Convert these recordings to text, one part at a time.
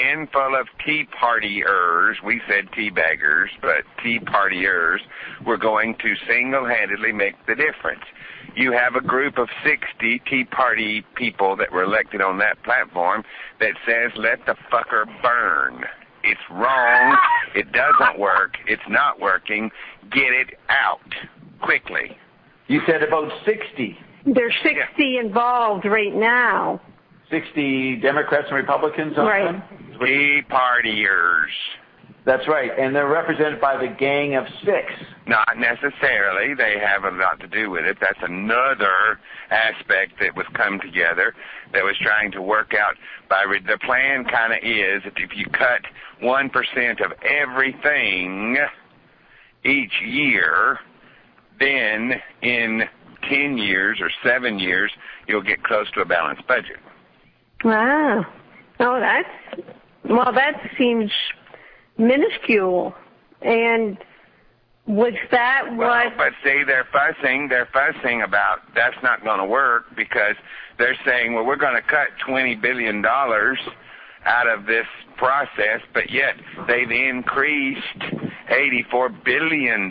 handful of Tea Partiers, we said tea baggers, but Tea Partiers, were going to single-handedly make the difference. You have a group of 60 Tea Party people that were elected on that platform that says, let the fucker burn. It's wrong. It doesn't work. It's not working. Get it out quickly. You said about 60. There's 60 involved right now. 60 Democrats and Republicans on right. them? Tea Partiers. That's right, and they're represented by the Gang of Six. Not necessarily. They have a lot to do with it. That's another aspect that was come together that was trying to work out. The plan kind of is that if you cut 1% of everything each year, then in 10 years or 7 years, you'll get close to a balanced budget. Wow. Oh, that seems minuscule. And was that what... But see, they're fussing about that's not going to work because they're saying, well, we're going to cut $20 billion out of this process, but yet they've increased $84 billion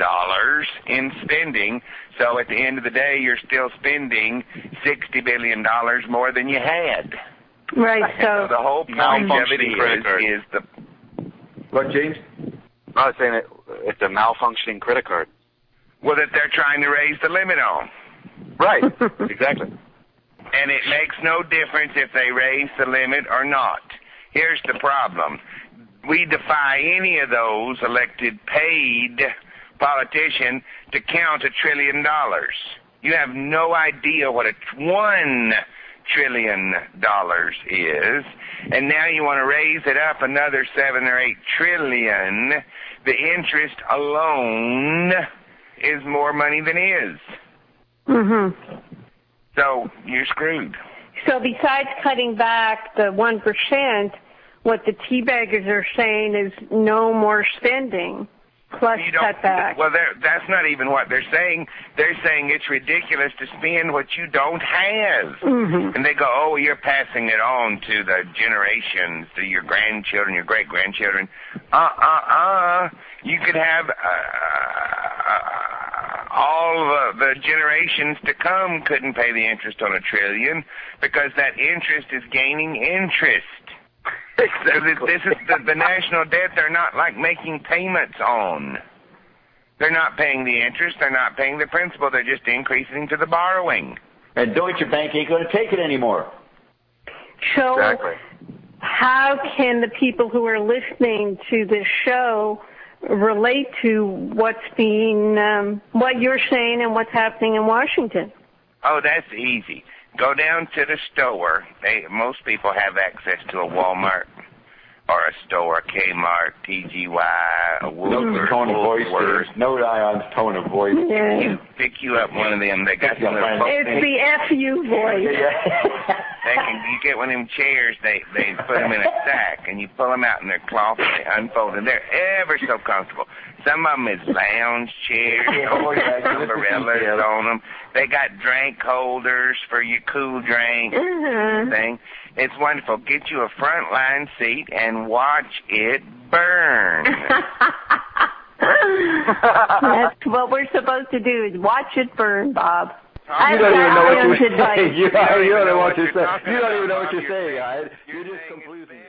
in spending. So at the end of the day, you're still spending $60 billion more than you had. Right, so the whole point of it is the... What, James? I was saying it's a malfunctioning credit card. Well, that they're trying to raise the limit on. Right, exactly. And it makes no difference if they raise the limit or not. Here's the problem. We defy any of those elected paid politician to count $1 trillion. You have no idea what $1 trillion is, and now you want to raise it up another 7 or 8 trillion. The interest alone is more money than is. Mm-hmm. So you're screwed. So besides cutting back the 1%, what the teabaggers are saying is no more spending plus cut back. Well, that's not even what they're saying. They're saying it's ridiculous to spend what you don't have. Mm-hmm. And they go, oh, you're passing it on to the generations, to your grandchildren, your great-grandchildren. You could have all the generations to come couldn't pay the interest on $1 trillion because that interest is gaining interest. Exactly. This is the national debt they're not like making payments on. They're not paying the interest. They're not paying the principal. They're just increasing to the borrowing. And Deutsche Bank ain't going to take it anymore. So exactly. How can the people who are listening to this show relate to what's being, what you're saying and what's happening in Washington? Oh, that's easy. Go down to the store. Most people have access to a Walmart or a store, a Kmart, TGY, a Woolworths. Note the tone of voice there. Note Ion's tone of voice. Yeah. Pick you up one of them. They got some little It's the FU voice. You get one of them chairs, they put them in a sack, and you pull them out in their cloth, and they unfold, and they're ever so comfortable. Some of them is lounge chairs, umbrellas on them. They got drink holders for your cool drink thing. It's wonderful. Get you a front line seat and watch it burn. That's what we're supposed to do is watch it burn, Bob. You don't even know what you're saying. You don't even know what you're saying. You You don't even know what you're saying, guys. You're just confusing.